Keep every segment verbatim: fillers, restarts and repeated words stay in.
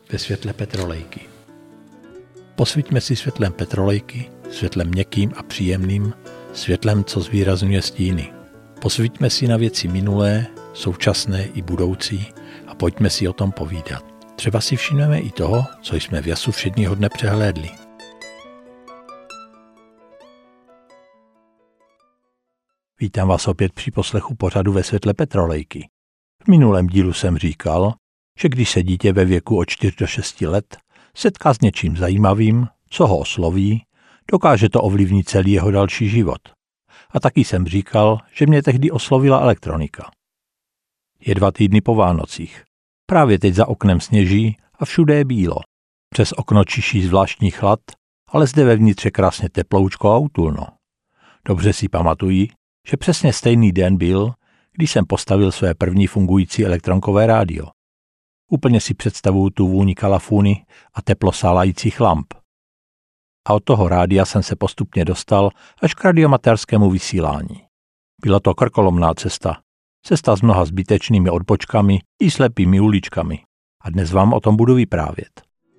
ve světle petrolejky. Posvíťme si světlem petrolejky, světlem měkkým a příjemným, světlem, co zvýrazňuje stíny. Posvíťme si na věci minulé, současné i budoucí a pojďme si o tom povídat. Třeba si všimneme i toho, co jsme v jasu všedního dne přehlédli. Vítám vás opět při poslechu pořadu ve světle petrolejky. V minulém dílu jsem říkal, že když se dítě ve věku od čtyř do šesti let setká s něčím zajímavým, co ho osloví, dokáže to ovlivnit celý jeho další život. A taky jsem říkal, že mě tehdy oslovila elektronika. Je dva týdny po Vánocích. Právě teď za oknem sněží a všude je bílo. Přes okno čiší zvláštní chlad, ale zde vevnitř je krásně teploučko a útulno. Dobře si pamatuji, že přesně stejný den byl, když jsem postavil své první fungující elektronkové rádio. Úplně si představuju tu vůni kalafúny a teplo sálajících lamp. A od toho rádia jsem se postupně dostal až k radioamatérskému vysílání. Byla to krkolomná cesta. Cesta s mnoha zbytečnými odbočkami i slepými uličkami. A dnes vám o tom budu vyprávět.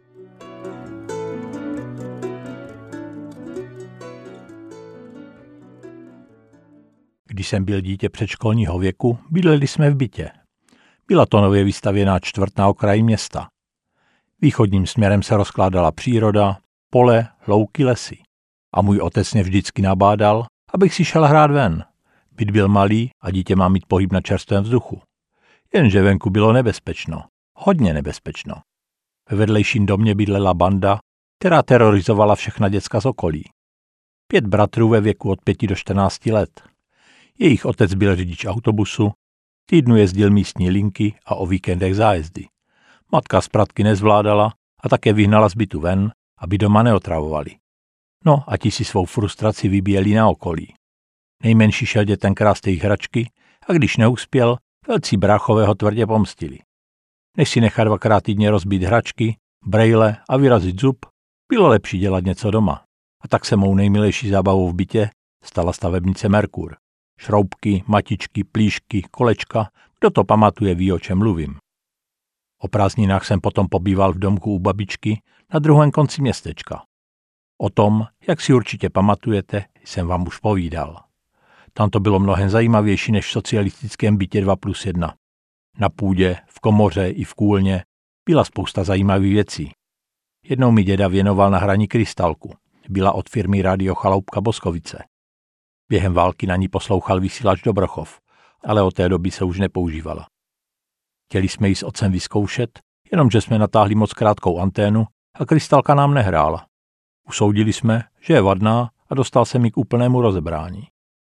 Když jsem byl dítě předškolního věku, bydleli jsme v bytě. Byla to nově vystavěná čtvrt na okraji města. Východním směrem se rozkládala příroda, pole, louky, lesy. A můj otec mě vždycky nabádal, abych si šel hrát ven. Byt byl malý a dítě má mít pohyb na čerstvém vzduchu. Jenže venku bylo nebezpečno. Hodně nebezpečno. Ve vedlejším domě bydlela banda, která terorizovala všechna děcka z okolí. Pět bratrů ve věku od pěti do čtrnácti let. Jejich otec byl řidič autobusu, týdnu jezdil místní linky a o víkendech zájezdy. Matka z pratky nezvládala a také vyhnala z bytu ven, aby doma neotravovali. No a ti si svou frustraci vybíjeli na okolí. Nejmenší šel dětem krást jejich hračky a když neuspěl, velcí bráchové ho tvrdě pomstili. Než si nechat dvakrát týdně rozbít hračky, brejle a vyrazit zub, bylo lepší dělat něco doma. A tak se mou nejmilejší zábavou v bytě stala stavebnice Merkur. Šroubky, matičky, plíšky, kolečka, kdo to pamatuje, ví, o čem mluvím. O prázdninách jsem potom pobýval v domku u babičky na druhém konci městečka. O tom, jak si určitě pamatujete, jsem vám už povídal. Tam to bylo mnohem zajímavější než v socialistickém bytě dva plus jedna. Na půdě, v komoře i v kůlně byla spousta zajímavých věcí. Jednou mi děda věnoval na hraní krystalku. Byla od firmy Radio Chaloupka Boskovice. Během války na ní poslouchal vysílač Dobrochov, ale od té doby se už nepoužívala. Chtěli jsme ji s otcem vyzkoušet, jenomže jsme natáhli moc krátkou anténu a krystalka nám nehrála. Usoudili jsme, že je vadná a dostal jsem ji k úplnému rozebrání.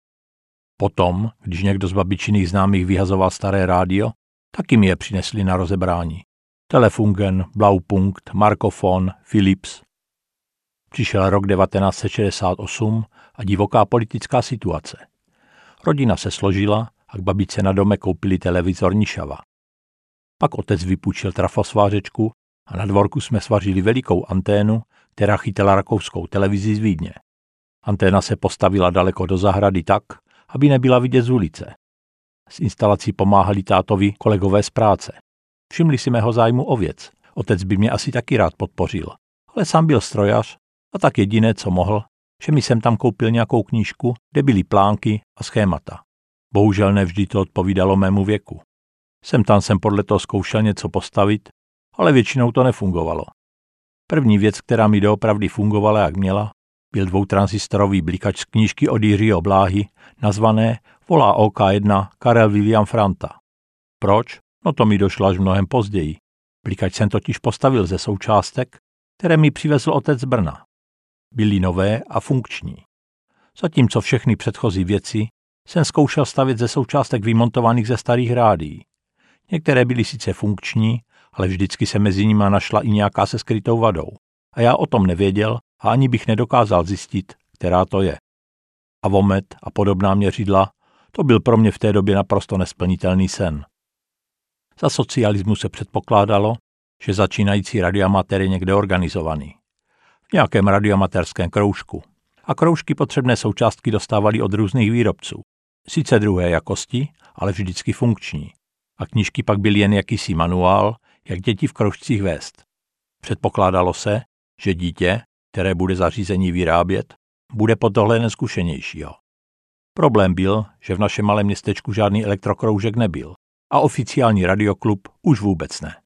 Potom, když někdo z babičiných známých vyhazoval staré rádio, taky mi je přinesli na rozebrání. Telefunken, Blaupunkt, Markofon, Philips. Přišel rok devatenáct set šedesát osm a divoká politická situace. Rodina se složila a k babičce na domek koupili televizor Nišava. Pak otec vypůjčil trafosvářečku a na dvorku jsme svařili velikou anténu, která chytala rakouskou televizi z Vídně. Anténa se postavila daleko do zahrady tak, aby nebyla vidět z ulice. S instalací pomáhali tátovi kolegové z práce. Všimli si mého zájmu o věc. Otec by mě asi taky rád podpořil, ale sám byl strojař a tak jediné, co mohl, že mi jsem tam koupil nějakou knížku, kde byly plánky a schémata. Bohužel nevždy to odpovídalo mému věku. Sem tam jsem podle toho zkoušel něco postavit, ale většinou to nefungovalo. První věc, která mi doopravdy fungovala, jak měla, byl dvoutransistorový blikač z knížky od Jiřího Bláhy, nazvané Volá O K jedna Karel William Franta. Proč? No to mi došlo až mnohem později. Blikač jsem totiž postavil ze součástek, které mi přivezl otec z Brna. Byly nové a funkční. Zatímco všechny předchozí věci jsem zkoušel stavět ze součástek vymontovaných ze starých rádií. Některé byly sice funkční, ale vždycky se mezi nimi našla i nějaká se skrytou vadou. A já o tom nevěděl a ani bych nedokázal zjistit, která to je. Avomet a podobná měřidla, to byl pro mě v té době naprosto nesplnitelný sen. Za socialismu se předpokládalo, že začínající radioamatér je někde organizovaný. V nějakém radioamatérském kroužku. A kroužky potřebné součástky dostávali od různých výrobců. Sice druhé jakosti, ale vždycky funkční. A knížky pak byly jen jakýsi manuál, jak děti v kroužcích vést. Předpokládalo se, že dítě, které bude zařízení vyrábět, bude pod dohledem zkušenějšího. Problém byl, že v našem malém městečku žádný elektrokroužek nebyl a oficiální radioklub už vůbec ne.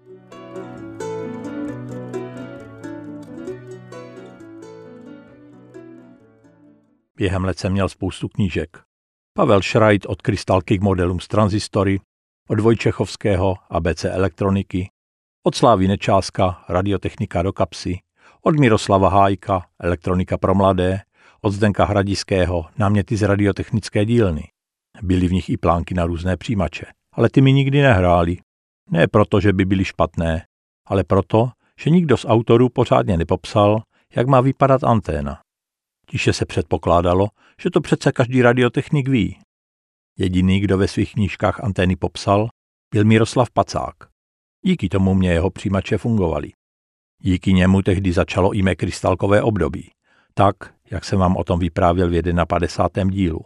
Během let jsem měl spoustu knížek. Pavel Šrajt od krystalky k modelům z tranzistory, od Vojčechovského A B C elektroniky, od Slávy Nečáska Radiotechnika do kapsy, od Miroslava Hájka Elektronika pro mladé, od Zdenka Hradiského Náměty z radiotechnické dílny. Byly v nich i plánky na různé přijímače, ale ty mi nikdy nehrály. Ne proto, že by byly špatné, ale proto, že nikdo z autorů pořádně nepopsal, jak má vypadat anténa. Tiše se předpokládalo, že to přece každý radiotechnik ví. Jediný, kdo ve svých knížkách antény popsal, byl Miroslav Pacák. Díky tomu mě jeho přijímače fungovaly. Díky němu tehdy začalo i mé krystalkové období, tak, jak jsem vám o tom vyprávěl v padesátém prvním dílu.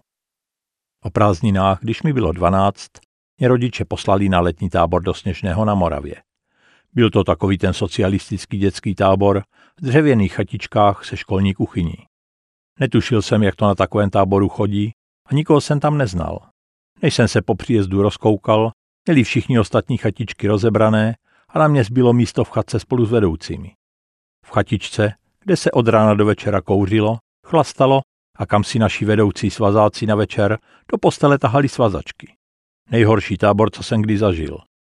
O prázdninách, když mi bylo dvanáct, mě rodiče poslali na letní tábor do Sněžného na Moravě. Byl to takový ten socialistický dětský tábor v dřevěných chatičkách se školní kuchyní. Netušil jsem, jak to na takovém táboru chodí a nikoho jsem tam neznal. Než jsem se po příjezdu rozkoukal, měli všichni ostatní chatičky rozebrané a na mě zbylo místo v chatce spolu s vedoucími. V chatičce, kde se od rána do večera kouřilo, chlastalo a kam si naši vedoucí svazáci na večer do postele tahali svazačky. Nejhorší tábor, co jsem kdy zažil.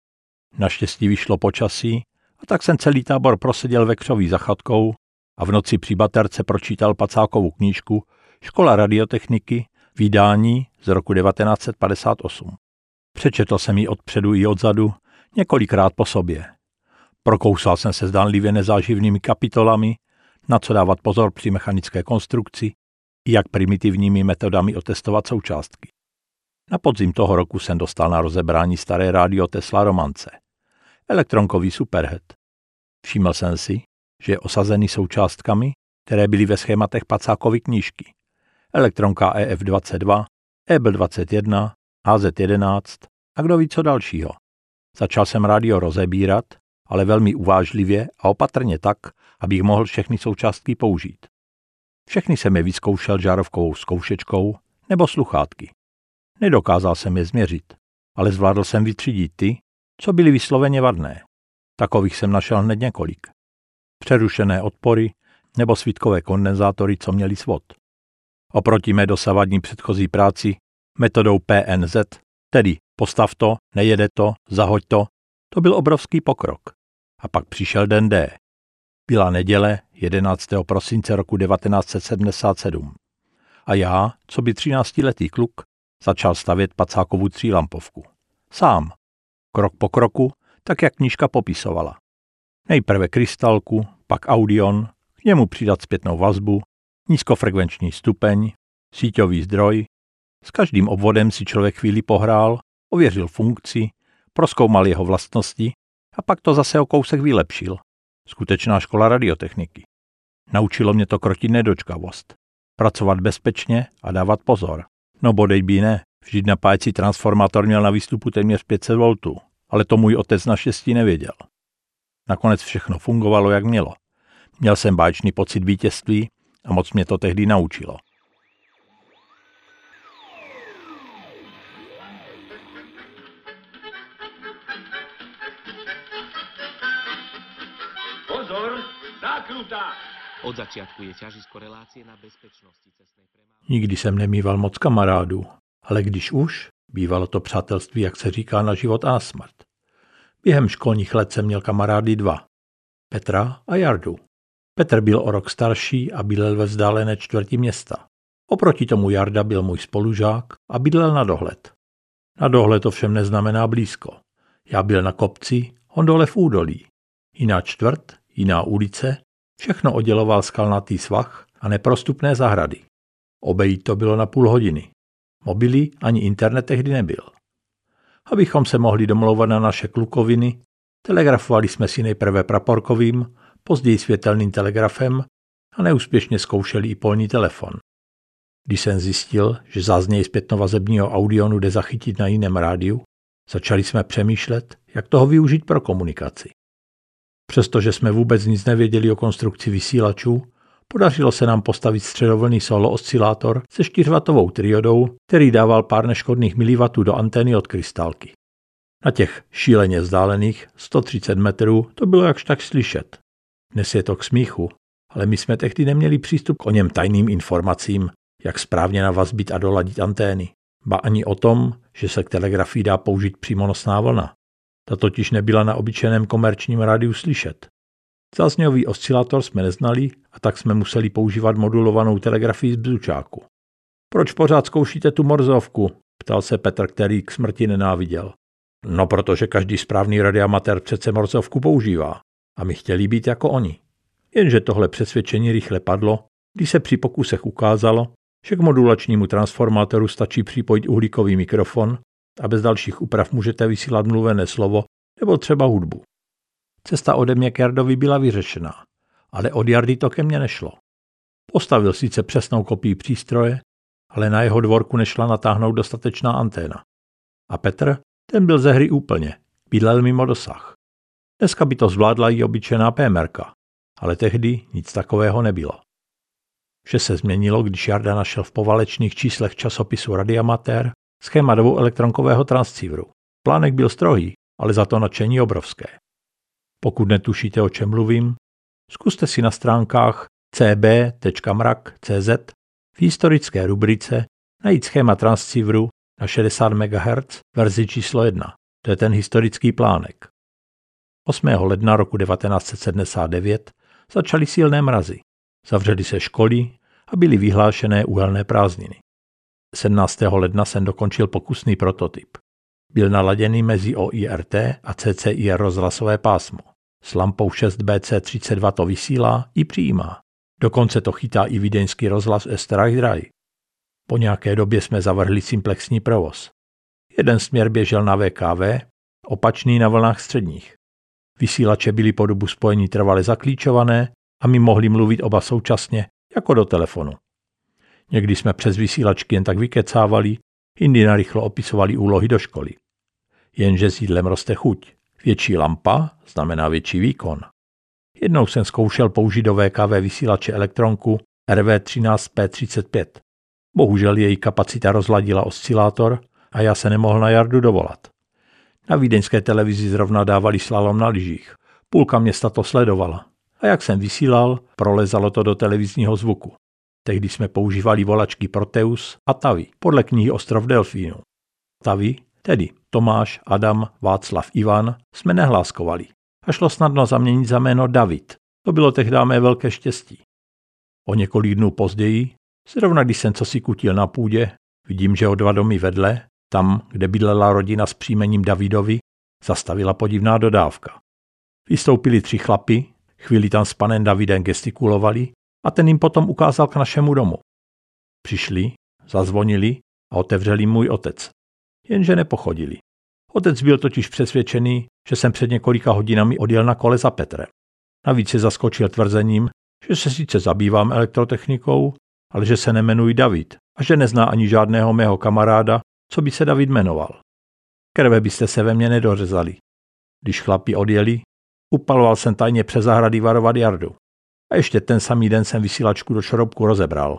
Naštěstí vyšlo počasí a tak jsem celý tábor proseděl ve křoví za chatkou a v noci při baterce pročítal Pacákovu knížku Škola radiotechniky, vydání z roku devatenáct set padesát osm. Přečetl jsem ji odpředu i odzadu, několikrát po sobě. Prokousal jsem se zdánlivě nezáživnými kapitolami, na co dávat pozor při mechanické konstrukci i jak primitivními metodami otestovat součástky. Na podzim toho roku jsem dostal na rozebrání staré rádio Tesla Romance. Elektronkový superhead. Všiml jsem si, že je osazený součástkami, které byly ve schématech Pacákovy knížky. Elektronka E F dvacet dva, E B dvacet jedna, H Z jedenáct a kdo ví co dalšího. Začal jsem rádio rozebírat, ale velmi uvážlivě a opatrně tak, abych mohl všechny součástky použít. Všechny jsem je vyzkoušel žárovkovou zkoušečkou nebo sluchátky. Nedokázal jsem je změřit, ale zvládl jsem vytřídit ty, co byly vysloveně vadné. Takových jsem našel hned několik. Přerušené odpory nebo svítkové kondenzátory, co měli svod. Oproti mé dosavadní předchozí práci metodou P N Z, tedy postav to, nejede to, zahoď to, to byl obrovský pokrok. A pak přišel den D. Byla neděle jedenáctého prosince roku devatenáct set sedmdesát sedm. A já, co by třináctiletý kluk, začal stavět Pacákovu třílampovku. Sám. Krok po kroku, tak jak knížka popisovala. Nejprve krystalku, pak audion, k němu přidat zpětnou vazbu, nízkofrekvenční stupeň, síťový zdroj. S každým obvodem si člověk chvíli pohrál, ověřil funkci, prozkoumal jeho vlastnosti a pak to zase o kousek vylepšil. Skutečná škola radiotechniky. Naučilo mě to krotit nedočkavost. Pracovat bezpečně a dávat pozor. No bodej by ne, vždyť napájecí transformátor měl na výstupu téměř pět set voltů, ale to můj otec naštěstí nevěděl. Nakonec všechno fungovalo, jak mělo. Měl jsem báječný pocit vítězství a moc mě to tehdy naučilo. Pozor, zákruta! Od začiatku je ťažisko relácie na bezpečnosti cestnej premávky. Nikdy jsem nemýval moc kamarádů, ale když už, bývalo to přátelství, jak se říká, na život a na smrt. Během školních let jsem měl kamarády dva. Petra a Jardu. Petr byl o rok starší a bydlel ve vzdálené čtvrti města. Oproti tomu Jarda byl můj spolužák a bydlel na dohled. Na dohled ovšem neznamená blízko. Já byl na kopci, on dole v údolí. Jiná čtvrt, jiná ulice, všechno odděloval skalnatý svah a neprostupné zahrady. Obejít to bylo na půl hodiny. Mobily ani internet tehdy nebyl. Abychom se mohli domlouvat na naše klukoviny, telegrafovali jsme si nejprve praporkovým, později světelným telegrafem a neúspěšně zkoušeli i polní telefon. Když jsem zjistil, že zázněj zpětnovazebního audionu jde zachytit na jiném rádiu, začali jsme přemýšlet, jak toho využít pro komunikaci. Přestože jsme vůbec nic nevěděli o konstrukci vysílačů, podařilo se nám postavit středovlnný solo oscilátor se čtyřvatovou triodou, který dával pár neškodných miliwattů do antény od krystálky. Na těch šíleně vzdálených sto třicet metrů to bylo jakž tak slyšet. Dnes je to k smíchu, ale my jsme tehdy neměli přístup k oněm tajným informacím, jak správně navazbit a doladit antény, ba ani o tom, že se k telegrafii dá použít přímonosná vlna. Ta totiž nebyla na obyčejném komerčním rádiu slyšet. Zázněvý oscilátor jsme neznali a tak jsme museli používat modulovanou telegrafii z bzučáku. Proč pořád zkoušíte tu morzovku? Ptal se Petr, který k smrti nenáviděl. No, protože každý správný radioamatér přece morzovku používá a my chtěli být jako oni. Jenže tohle přesvědčení rychle padlo, když se při pokusech ukázalo, že k modulačnímu transformátoru stačí připojit uhlíkový mikrofon a bez dalších úprav můžete vysílat mluvené slovo nebo třeba hudbu. Cesta ode mě k Jardovi byla vyřešená, ale od Jardy to ke mně nešlo. Postavil sice přesnou kopii přístroje, ale na jeho dvorku nešla natáhnout dostatečná anténa. A Petr, ten byl ze hry úplně, bydlel mimo dosah. Dneska by to zvládla i obyčejná pémerka, ale tehdy nic takového nebylo. Vše se změnilo, když Jarda našel v povalečných číslech časopisu Radioamatér schéma dvouelektronkového transceiveru. Plánek byl strohý, ale za to nadšení obrovské. Pokud netušíte, o čem mluvím, zkuste si na stránkách c b tečka mrak tečka c z v historické rubrice najít schéma transceiveru na šedesát megahertzů verzi číslo jedna. To je ten historický plánek. osmého ledna roku devatenáct set sedmdesát devět začaly silné mrazy. Zavřely se školy a byly vyhlášené uhelné prázdniny. sedmnáctého ledna jsem dokončil pokusný prototyp. Byl naladěný mezi O I R T a C C I R rozhlasové pásmo. S lampou šest B C třicet dva to vysílá i přijímá. Dokonce to chytá i vídeňský rozhlas Österreich drei. Po nějaké době jsme zavrhli simplexní provoz. Jeden směr běžel na V K V, opačný na vlnách středních. Vysílače byly po dobu spojení trvale zaklíčované a my mohli mluvit oba současně, jako do telefonu. Někdy jsme přes vysílačky jen tak vykecávali, jindy narychlo opisovali úlohy do školy. Jenže s jídlem roste chuť. Větší lampa znamená větší výkon. Jednou jsem zkoušel použít do V K V vysílače elektronku R V třináct P třicet pět. Bohužel její kapacita rozladila oscilátor a já se nemohl na Jardu dovolat. Na vídeňské televizi zrovna dávali slalom na lyžích. Půlka města to sledovala. A jak jsem vysílal, prolezalo to do televizního zvuku. Tehdy jsme používali volačky Proteus a Tavi, podle knihy Ostrov delfínů. Tavi, tedy Tomáš, Adam, Václav, Ivan, jsme nehláskovali. A šlo snadno zaměnit za jméno David. To bylo tehdy mé velké štěstí. O několik dnů později, zrovna když jsem cosi kutil na půdě, vidím, že o dva domy vedle, tam, kde bydlela rodina s příjmením Davidovi, zastavila podivná dodávka. Vystoupili tři chlapi, chvíli tam s panem Davidem gestikulovali a ten jim potom ukázal k našemu domu. Přišli, zazvonili a otevřeli můj otec. Jenže nepochodili. Otec byl totiž přesvědčený, že jsem před několika hodinami odjel na kole za Petrem. Navíc se zaskočil tvrzením, že se sice zabývám elektrotechnikou, ale že se nemenuji David a že nezná ani žádného mého kamaráda, co by se David jmenoval. Krve byste se ve mně nedořezali. Když chlapi odjeli, upaloval jsem tajně přes zahrady varovat Jardu. A ještě ten samý den jsem vysílačku do šroubku rozebral.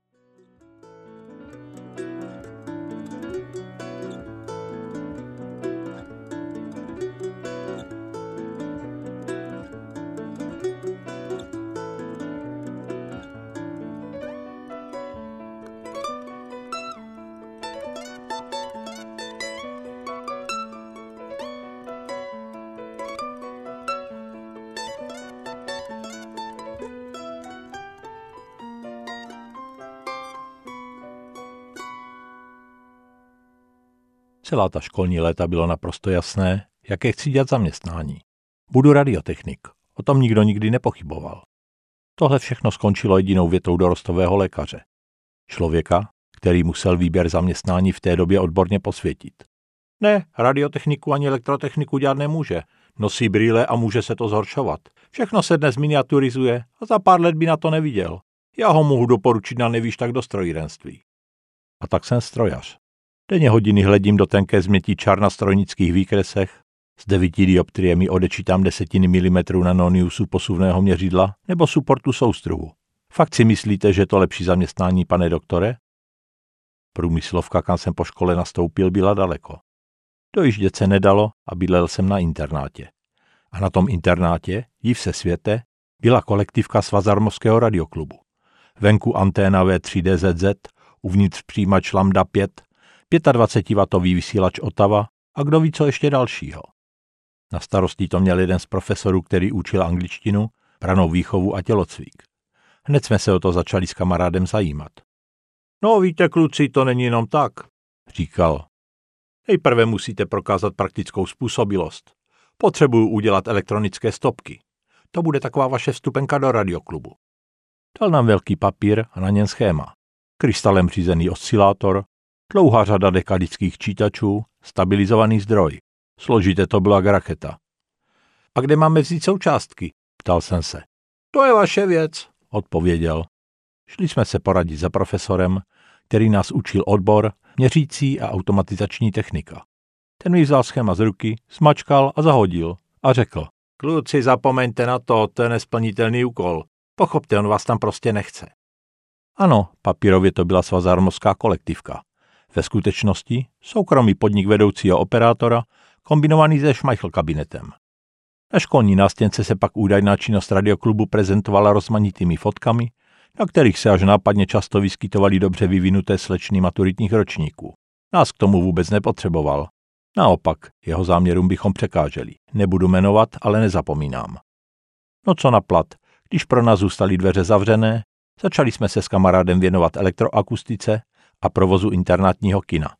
Celá ta školní léta bylo naprosto jasné, jaké chci dělat zaměstnání. Budu radiotechnik, o tom nikdo nikdy nepochyboval. Tohle všechno skončilo jedinou větou dorostového lékaře. Člověka, který musel výběr zaměstnání v té době odborně posvětit. Ne, radiotechniku ani elektrotechniku dělat nemůže. Nosí brýle a může se to zhoršovat. Všechno se dnes miniaturizuje a za pár let by na to neviděl. Já ho mohu doporučit na nevíš tak do strojírenství. A tak jsem strojař. Denně hodiny hledím do tenké změtí čar na strojnických výkresech, S devíti dioptriemi odečítám desetiny milimetru nanoniusu posuvného měřidla nebo suportu soustruhu. Fakt si myslíte, že je to lepší zaměstnání, pane doktore? Průmyslovka, kam jsem po škole nastoupil, byla daleko. Dojíždět se nedalo a bydlel jsem na internátě. A na tom internátě, div se světe, byla kolektivka Svazarmovského radioklubu. Venku anténa V tři D Z Z, uvnitř přijímač Lambda pět, dvacetipětiwatový vysílač Otava a kdo ví co ještě dalšího. Na starosti to měl jeden z profesorů, který učil angličtinu, ranou výchovu a tělocvik. Hned jsme se o to začali s kamarádem zajímat. No víte, kluci, to není jenom tak, říkal. Nejprve musíte prokázat praktickou způsobilost. Potřebuju udělat elektronické stopky. To bude taková vaše vstupenka do radioklubu. Dal nám velký papír a na něm schéma. Krystalem řízený oscilátor, dlouhá řada dekadických čítačů, stabilizovaný zdroj. Složité to byla jak raketa. A kde máme vzít součástky? Ptal jsem se. To je vaše věc, odpověděl. Šli jsme se poradit za profesorem, který nás učil odbor měřící a automatizační technika. Ten mi vzal schéma z ruky, smačkal a zahodil a řekl. Kluci, zapomeňte na to, to je nesplnitelný úkol. Pochopte, on vás tam prostě nechce. Ano, papírově to byla svazarmovská kolektivka. Ve skutečnosti soukromý podnik vedoucího operátora, kombinovaný se šmajchl kabinetem. Na školní nástěnce se pak údajná činnost radioklubu prezentovala rozmanitými fotkami, na kterých se až nápadně často vyskytovaly dobře vyvinuté slečny maturitních ročníků. Nás k tomu vůbec nepotřeboval. Naopak, jeho záměrům bychom překáželi. Nebudu jmenovat, ale nezapomínám. No co na plat, když pro nás zůstaly dveře zavřené, začali jsme se s kamarádem věnovat elektroakustice a provozu internátního kina.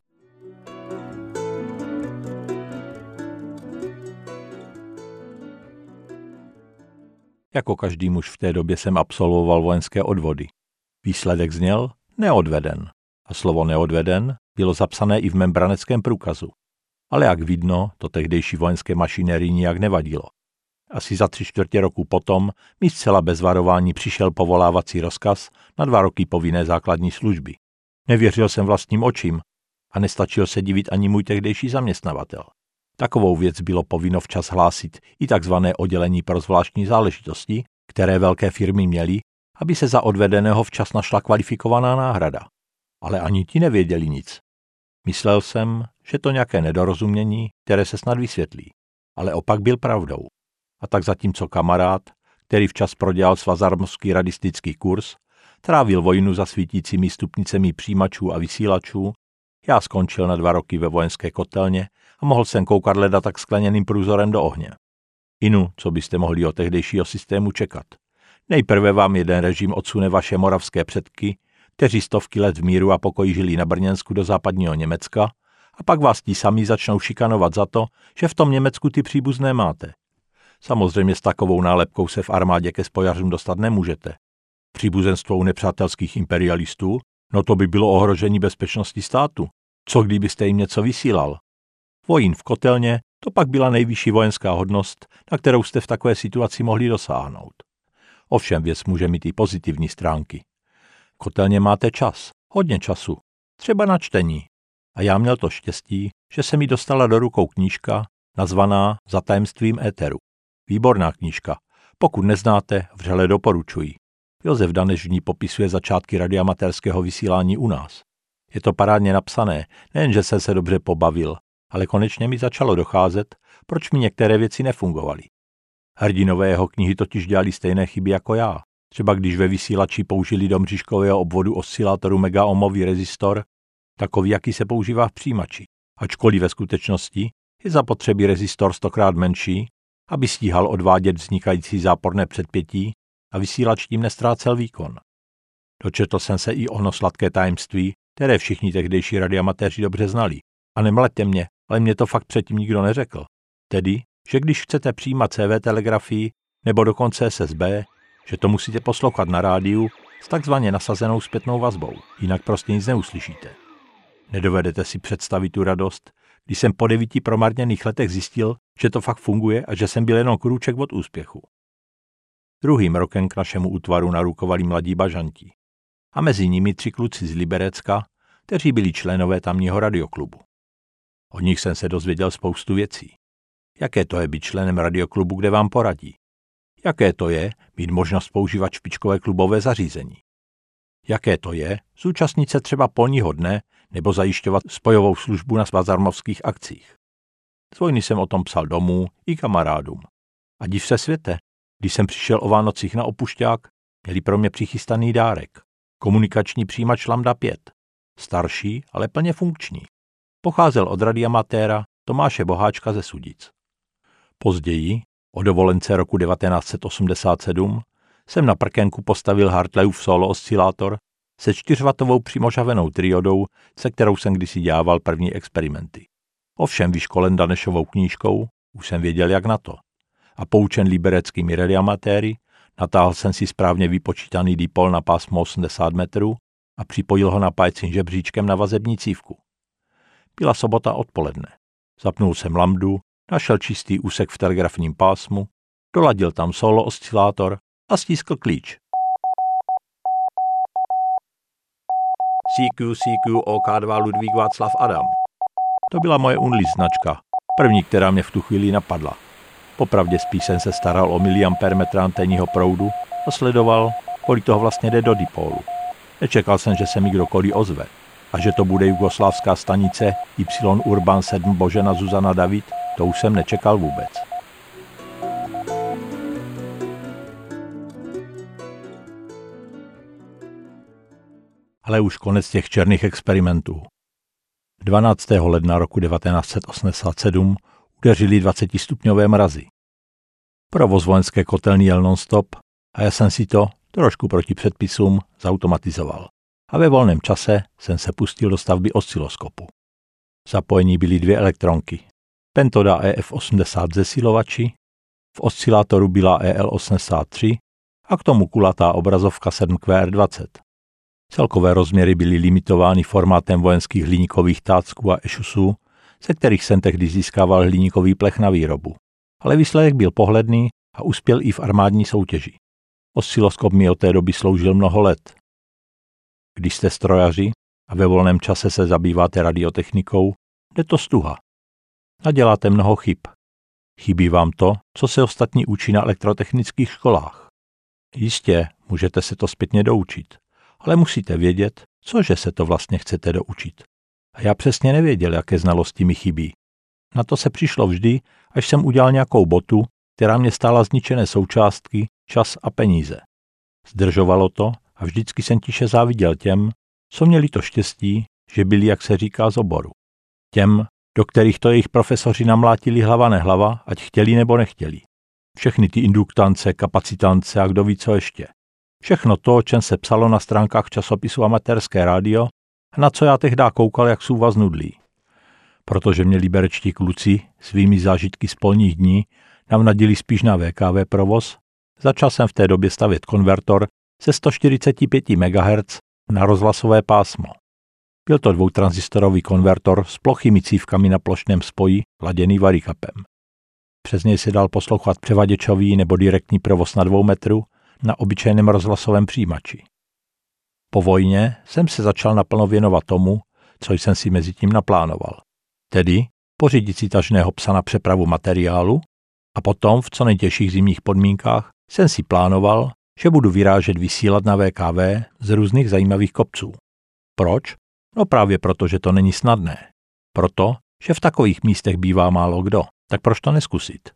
Jako každý muž v té době jsem absolvoval vojenské odvody. Výsledek zněl neodveden. A slovo neodveden bylo zapsané i v membraneckém průkazu. Ale jak vidno, to tehdejší vojenské mašinérii nijak nevadilo. Asi za tři čtvrtě roku potom mi zcela bez varování přišel povolávací rozkaz na dva roky povinné základní služby. Nevěřil jsem vlastním očím a nestačil se divit ani můj tehdejší zaměstnavatel. Takovou věc bylo povinno včas hlásit i takzvané oddělení pro zvláštní záležitosti, které velké firmy měly, aby se za odvedeného včas našla kvalifikovaná náhrada. Ale ani ti nevěděli nic. Myslel jsem, že to nějaké nedorozumění, které se snad vysvětlí. Ale opak byl pravdou. A tak zatímco kamarád, který včas prodělal svazarmovský radistický kurz, trávil vojnu za svítícími stupnicemi přijímačů a vysílačů, já skončil na dva roky ve vojenské kotelně a mohl jsem koukat leda tak skleněným průzorem do ohně. Inu, co byste mohli od tehdejšího systému čekat. Nejprve vám jeden režim odsune vaše moravské předky, kteří stovky let v míru a pokoji žili na Brněnsku do západního Německa, a pak vás ti sami začnou šikanovat za to, že v tom Německu ty příbuzné máte. Samozřejmě s takovou nálepkou se v armádě ke spojařům dostat nemůžete. Příbuzenstvo u nepřátelských imperialistů, no to by bylo ohrožení bezpečnosti státu. Co kdybyste jim něco vysílal? Vojín v kotelně, to pak byla nejvyšší vojenská hodnost, na kterou jste v takové situaci mohli dosáhnout. Ovšem věc může mít i pozitivní stránky. V kotelně máte čas, hodně času, třeba na čtení. A já měl to štěstí, že se mi dostala do rukou knížka nazvaná Za tajemstvím éteru. Výborná knížka. Pokud neznáte, vřele doporučuji. Josef Daneš v ní popisuje začátky radioamatérského vysílání u nás. Je to parádně napsané, nejenže jsem se dobře pobavil, ale konečně mi začalo docházet, proč mi některé věci nefungovaly. Hrdinové jeho knihy totiž dělali stejné chyby jako já. Třeba když ve vysílači použili do mřížkového obvodu oscilátoru megaomový rezistor, takový, jaký se používá v přijímači. Ačkoliv ve skutečnosti je zapotřebí rezistor stokrát menší, aby stíhal odvádět vznikající záporné předpětí a vysílač tím nestrácel výkon. Dočetl jsem se i ono sladké tajemství, které všichni tehdejší radioamatéři dobře znali. A nemlaťte mě, ale mě to fakt předtím nikdo neřekl. Tedy, že když chcete přijímat C V telegrafii nebo dokonce S S B, že to musíte poslouchat na rádiu s takzvaně nasazenou zpětnou vazbou, jinak prostě nic neuslyšíte. Nedovedete si představit tu radost, když jsem po devíti promarněných letech zjistil, že to fakt funguje a že jsem byl jenom krůček od úspěchu. Druhým rokem k našemu útvaru narukovali mladí bažanti. A mezi nimi tři kluci z Liberecka, kteří byli členové tamního radioklubu. Od nich jsem se dozvěděl spoustu věcí. Jaké to je být členem radioklubu, kde vám poradí? Jaké to je mít možnost používat špičkové klubové zařízení? Jaké to je zúčastnit se třeba polního dne nebo zajišťovat spojovou službu na svazarmovských akcích? Z vojny jsem o tom psal domů i kamarádům. A div se světe, když jsem přišel o Vánocích na opušťák, měli pro mě přichystaný dárek. Komunikační přijímač Lambda pět. Starší, ale plně funkční. Pocházel od radioamatéra Tomáše Boháčka ze Sudic. Později, o dovolence roku devatenáct set osmdesát sedm, jsem na prkenku postavil Hartleyův solo oscilátor se čtyřvatovou přimožavenou triodou, se kterou jsem kdysi dělával první experimenty. Ovšem vyškolen Danešovou knížkou, už jsem věděl, jak na to. A poučen libereckými radioamatéry, natáhl jsem si správně vypočítaný dipol na pásmo osmdesát metrů a připojil ho napájecím žebříčkem na vazební cívku. Byla sobota odpoledne. Zapnul jsem lambdu, našel čistý úsek v telegrafním pásmu, doladil tam solo oscilátor a stiskl klíč. C Q C Q O K dva Ludvík Václav Adam. To byla moje Unli značka, první, která mě v tu chvíli napadla. Popravdě spíš jsem se staral o miliampermetr anténního proudu a sledoval, kolik toho vlastně jde do dipolu. Nečekal jsem, že se mi kdokoliv ozve a že to bude jugoslávská stanice Y Urban sedm Božena Zuzana David, to už jsem nečekal vůbec. Ale už konec těch černých experimentů. dvanáctého ledna roku devatenáct set osmdesát sedm udeřili dvacetistupňové mrazy. Provoz vojenské kotelny jel non-stop a já jsem si to, trošku proti předpisům, zautomatizoval. A ve volném čase jsem se pustil do stavby osciloskopu. Zapojení byly dvě elektronky. Pentoda E F osmdesát zesilovači, v oscilátoru byla E L osmdesát tři a k tomu kulatá obrazovka sedm Q R dvacet. Celkové rozměry byly limitovány formátem vojenských hliníkových tácků a ešusů, ze kterých jsem tehdy získával hliníkový plech na výrobu. Ale výsledek byl pohledný a uspěl i v armádní soutěži. Osciloskop mi od té doby sloužil mnoho let. Když jste strojaři a ve volném čase se zabýváte radiotechnikou, jde to stuha. Naděláte mnoho chyb. Chybí vám to, co se ostatní učí na elektrotechnických školách. Jistě, můžete se to zpětně doučit, ale musíte vědět, cože se to vlastně chcete doučit. A já přesně nevěděl, jaké znalosti mi chybí. Na to se přišlo vždy, až jsem udělal nějakou botu, která mě stála zničené součástky, čas a peníze. Zdržovalo to a vždycky jsem tiše záviděl těm, co měli to štěstí, že byli, jak se říká, z oboru. Těm, do kterých to jejich profesoři namlátili hlava nehlava, ať chtěli nebo nechtěli. Všechny ty induktance, kapacitance a kdo ví co ještě. Všechno to, o čem se psalo na stránkách časopisu Amatérské rádio a na co já tehdy koukal jak sůva z nudlí. Protože mě liberečtí kluci svými zážitky z polních dní navnadili spíš na V K V provoz, začal jsem v té době stavět konvertor se sto čtyřicet pět megahertzů na rozhlasové pásmo. Byl to dvoutranzistorový konvertor s plochými cívkami na plošném spoji, laděný varikapem. Přes něj se dal poslouchat převaděčový nebo direktní provoz na dvou metru na obyčejném rozhlasovém přijímači. Po vojně jsem se začal naplno věnovat tomu, co jsem si mezi tím naplánoval. Tedy pořídit si tažného psa na přepravu materiálu a potom v co nejtěžších zimních podmínkách jsem si plánoval, že budu vyrážet vysílat na V K V z různých zajímavých kopců. Proč? No právě proto, že to není snadné. Proto, že v takových místech bývá málo kdo. Tak proč to neskusit?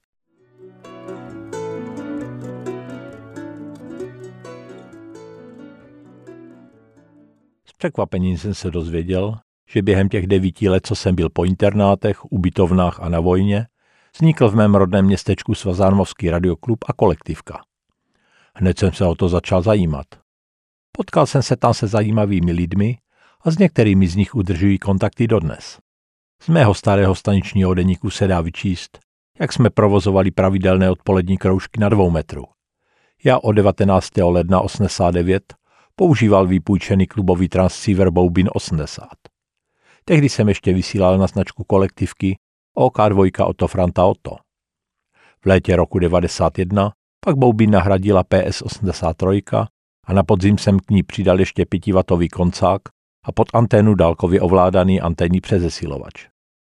S překvapením jsem se dozvěděl, že během těch devíti let, co jsem byl po internátech, ubytovnách a na vojně, vznikl v mém rodném městečku Svazármovský radioklub a kolektivka. Hned jsem se o to začal zajímat. Potkal jsem se tam se zajímavými lidmi a s některými z nich udržují kontakty dodnes. Z mého starého staničního deníku se dá vyčíst, jak jsme provozovali pravidelné odpolední kroužky na dvou metru. Já od devatenáctého ledna osmdesát devět používal vypůjčený klubový transceiver Boubin osmdesát. Tehdy jsem ještě vysílal na značku kolektivky O K dva Otto Franta Otto. V létě roku devadesát jedna pak Boubin nahradila P S osmdesát tři a na podzim jsem k ní přidal ještě pětiwatový koncák a pod anténu dálkově ovládaný anténní přezesilovač.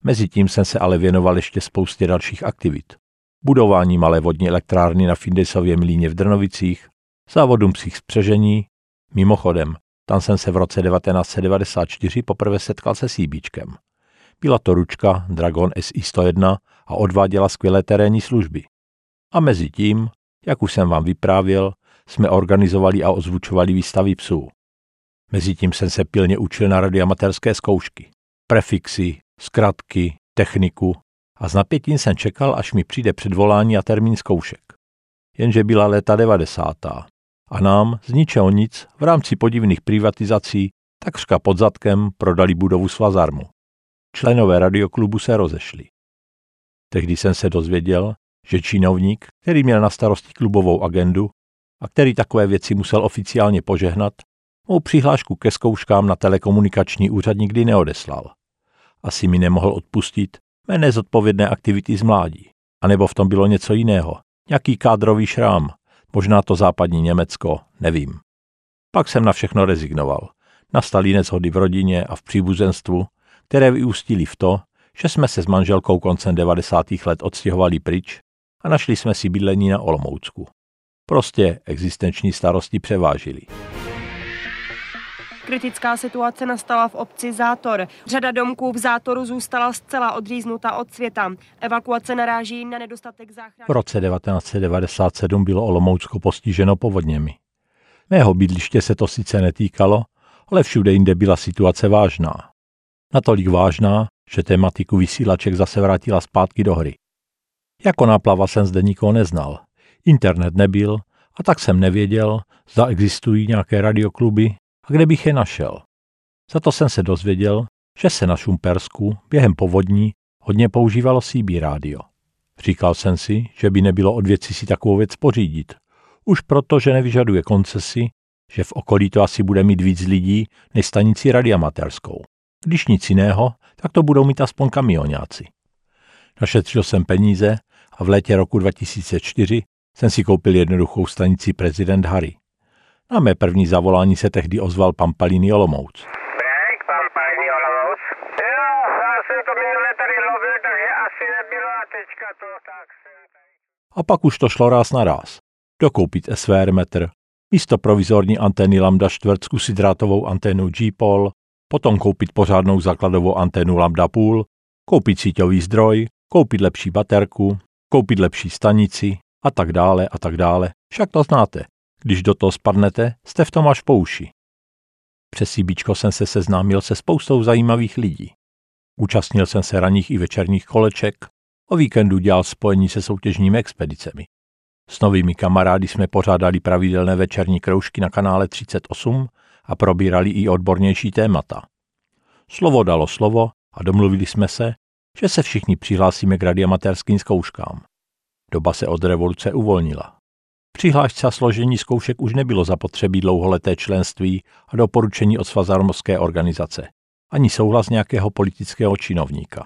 Mezitím jsem se ale věnoval ještě spoustě dalších aktivit. Budování malé vodní elektrárny na Findesově mlýně v Drnovicích, závodům psích spřežení. Mimochodem, tam jsem se v roce devatenáct set devadesát čtyři poprvé setkal se síbíčkem. Byla to ručka Dragon S I sto jedna a odváděla skvělé terénní služby. A mezi tím, jak už jsem vám vyprávěl, jsme organizovali a ozvučovali výstavy psů. Mezitím jsem se pilně učil na radioamatérské zkoušky, prefixy, zkratky, techniku a s napětím jsem čekal, až mi přijde předvolání a termín zkoušek. Jenže byla léta devadesátá a nám z ničeho nic v rámci podivných privatizací takřka pod zadkem prodali budovu Svazarmu. Členové radioklubu se rozešli. Tehdy jsem se dozvěděl, že činovník, který měl na starosti klubovou agendu a který takové věci musel oficiálně požehnat, mou přihlášku ke zkouškám na telekomunikační úřad nikdy neodeslal. Asi mi nemohl odpustit mé nezodpovědné aktivity z mládí. A nebo v tom bylo něco jiného, nějaký kádrový šrám, možná to západní Německo, nevím. Pak jsem na všechno rezignoval. Nastaly neshody v rodině a v příbuzenstvu, které vyústily v to, že jsme se s manželkou koncem devadesátých let odstěhovali pryč a našli jsme si bydlení na Olomoucku. Prostě existenční starosti převážily. Kritická situace nastala v obci Zátor. Řada domků v Zátoru zůstala zcela odříznuta od světa. Evakuace naráží na nedostatek záchranných. V roce devatenáct set devadesát sedm bylo Olomoucko postiženo povodněmi. Mého bydliště se to sice netýkalo, ale všude jinde byla situace vážná. Natolik vážná, že tematiku vysílaček zase vrátila zpátky do hry. Jako náplava jsem zde nikoho neznal. Internet nebyl a tak jsem nevěděl, zda existují nějaké radiokluby a kde bych je našel. Za to jsem se dozvěděl, že se na Šumpersku během povodní hodně používalo C B rádio. Říkal jsem si, že by nebylo od věci si takovou věc pořídit. Už proto, že nevyžaduje koncesi, že v okolí to asi bude mít víc lidí než stanici radioamatérskou. Když nic jiného, tak to budou mít aspoň kamioňáci. Našetřil jsem peníze a v létě roku dva tisíce čtyři jsem si koupil jednoduchou stanici Prezident Harry. Na mé první zavolání se tehdy ozval Pampalini Olomouc. Brek, Pampalini Olomouc. Jo, já jsem to minule tady lovil, takže asi nebylo a teďka to tak jsem tady. A pak už to šlo ráz na ráz. Dokoupit S V R metr, místo provizorní antény Lambda čtvrt zkusit drátovou anténu G-Pol, potom koupit pořádnou základovou anténu Lambda půl, koupit síťový zdroj, koupit lepší baterku, koupit lepší stanici a tak dále a tak dále. Však to znáte. Když do toho spadnete, jste v tom až po uši. Přes CBčko jsem se seznámil se spoustou zajímavých lidí. Účastnil jsem se ranních i večerních koleček, o víkendu dělal spojení se soutěžními expedicemi. S novými kamarády jsme pořádali pravidelné večerní kroužky na kanále třicet osm a probírali i odbornější témata. Slovo dalo slovo a domluvili jsme se, že se všichni přihlásíme k radioamatérským zkouškám. Doba se od revoluce uvolnila. Přihlášce a složení zkoušek už nebylo zapotřebí dlouholeté členství a doporučení od svazarmovské organizace, ani souhlas nějakého politického činovníka.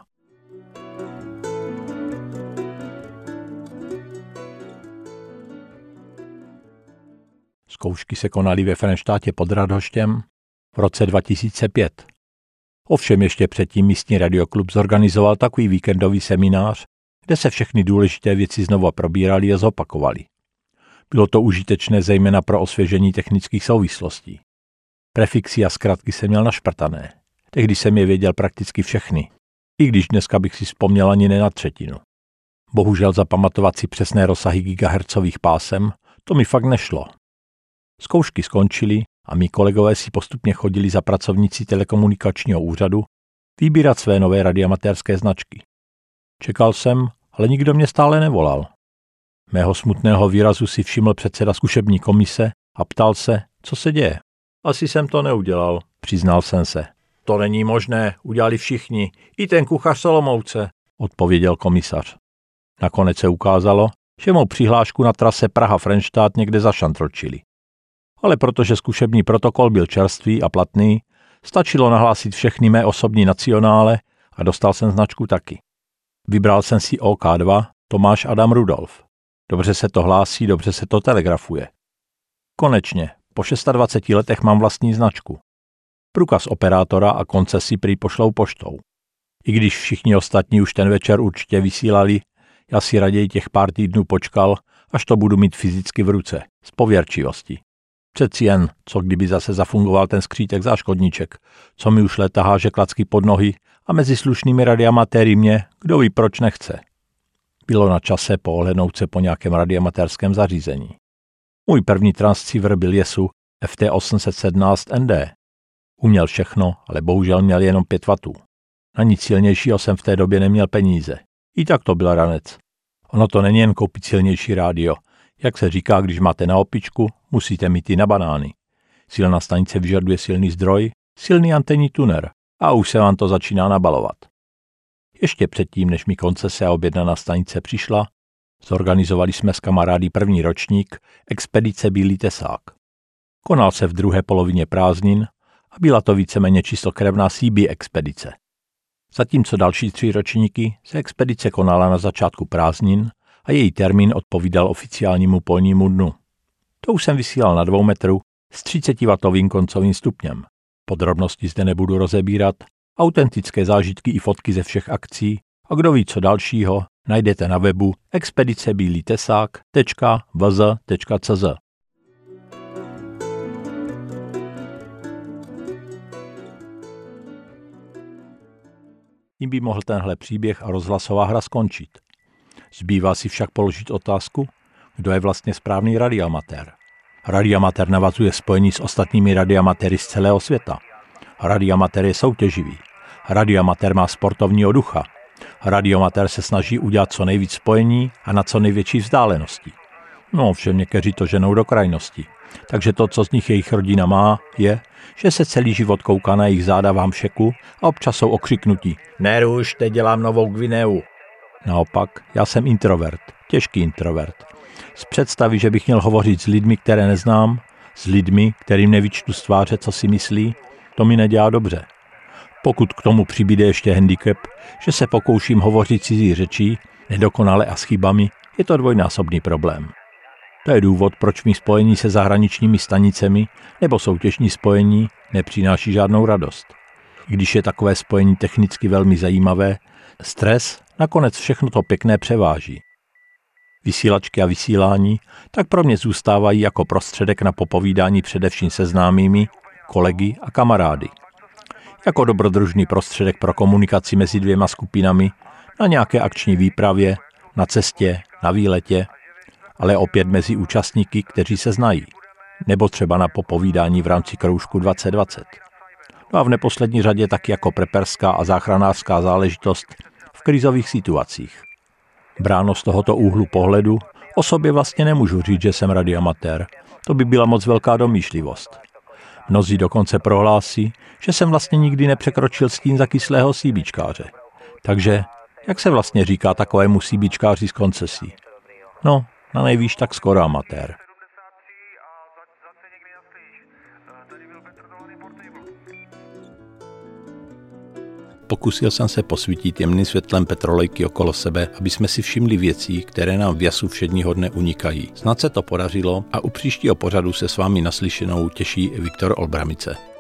Zkoušky se konaly ve Frenštátě pod Radhoštěm v roce dva tisíce pět. Ovšem ještě předtím místní radioklub zorganizoval takový víkendový seminář, kde se všechny důležité věci znova probíraly a zopakovaly. Bylo to užitečné zejména pro osvěžení technických souvislostí. Prefixy a zkratky jsem měl našprtané. Tehdy jsem je věděl prakticky všechny, i když dneska bych si vzpomněl ani ne na třetinu. Bohužel zapamatovat si přesné rozsahy gigahertzových pásem, to mi fakt nešlo. Zkoušky skončily a mí kolegové si postupně chodili za pracovníci telekomunikačního úřadu vybírat své nové radioamatérské značky. Čekal jsem, ale nikdo mě stále nevolal. Mého smutného výrazu si všiml předseda zkušební komise a ptal se, co se děje. Asi jsem to neudělal, přiznal jsem se. To není možné, udělali všichni, i ten kuchař z Olomouce, odpověděl komisař. Nakonec se ukázalo, že mou přihlášku na trase Praha-Frenštát někde zašantročili. Ale protože zkušební protokol byl čerstvý a platný, stačilo nahlásit všechny mé osobní nacionále a dostal jsem značku taky. Vybral jsem si O K dva Tomáš Adam Rudolf. Dobře se to hlásí, dobře se to telegrafuje. Konečně, po dvaceti šesti letech mám vlastní značku. Průkaz operátora a koncesi prý pošlou poštou. I když všichni ostatní už ten večer určitě vysílali, já si raději těch pár týdnů počkal, až to budu mít fyzicky v ruce, z pověrčivosti. Přeci jen, co kdyby zase zafungoval ten skřítek záškodníček, co mi už léta háže klacky pod nohy a mezi slušnými radioamatéry mě, kdo ví proč nechce. Bylo na čase poohlednout se po nějakém radioamatérském zařízení. Můj první transceiver byl Yaesu F T osm set sedmnáct N D. Uměl všechno, ale bohužel měl jenom pět wattů. Na nic silnějšího jsem v té době neměl peníze. I tak to byl ranec. Ono to není jen koupit silnější rádio. Jak se říká, když máte na opičku, musíte mít i na banány. Silná stanice vyžaduje silný zdroj, silný antenní tuner a už se vám to začíná nabalovat. Ještě předtím, než mi koncese a objednaná stanice přišla, zorganizovali jsme s kamarády první ročník expedice Bílý tesák. Konal se v druhé polovině prázdnin a byla to víceméně čistokrevná C B expedice. Zatímco další tři ročníky se expedice konala na začátku prázdnin a její termín odpovídal oficiálnímu polnímu dnu. To už jsem vysílal na dvou metru s třicetiwatovým koncovým stupněm. Podrobnosti zde nebudu rozebírat, autentické zážitky i fotky ze všech akcí a kdo ví co dalšího, najdete na webu expedice bílý tesák tečka v z tečka c z. Tím by mohl tenhle příběh a rozhlasová hra skončit. Zbývá si však položit otázku, kdo je vlastně správný radioamatér. Radioamatér navazuje spojení s ostatními radioamatéry z celého světa. Radioamatér je soutěživý. Radioamatér má sportovního ducha. Radioamatér se snaží udělat co nejvíc spojení a na co největší vzdálenosti. No, všem někteří to ženou do krajnosti. Takže to, co z nich jejich rodina má, je, že se celý život kouká na jejich záda v hamšeku a občas jsou okřiknutí. Neruš, teď dělám Novou Gvineu. Naopak, já jsem introvert, těžký introvert. Z představy, že bych měl hovořit s lidmi, které neznám, s lidmi, kterým nevyčtu z tváře, co si myslí, to mi nedělá dobře. Pokud k tomu přibyde ještě handicap, že se pokouším hovořit cizí řečí, nedokonale a s chybami, je to dvojnásobný problém. To je důvod, proč mi spojení se zahraničními stanicemi nebo soutěžní spojení nepřináší žádnou radost. I když je takové spojení technicky velmi zajímavé, stres nakonec všechno to pěkné převáží. Vysílačky a vysílání tak pro mě zůstávají jako prostředek na popovídání především se známými, kolegy a kamarády. Jako dobrodružný prostředek pro komunikaci mezi dvěma skupinami, na nějaké akční výpravě, na cestě, na výletě, ale opět mezi účastníky, kteří se znají, nebo třeba na popovídání v rámci kroužku dvacet dvacet. No a v neposlední řadě taky jako preperská a záchranářská záležitost v krizových situacích. Bráno z tohoto úhlu pohledu, o sobě vlastně nemůžu říct, že jsem radioamatér. To by byla moc velká domýšlivost. Mnozí dokonce prohlásí, že jsem vlastně nikdy nepřekročil stín zakyslého síbičkáře. Takže, jak se vlastně říká takovému síbičkáři z koncesí? No, na nejvýš tak skoro amatér. Pokusil jsem se posvítit jemným světlem petrolejky okolo sebe, aby jsme si všimli věcí, které nám v jasu všedního dne unikají. Snad se to podařilo a u příštího pořadu se s vámi naslyšenou těší Viktor Olbramice.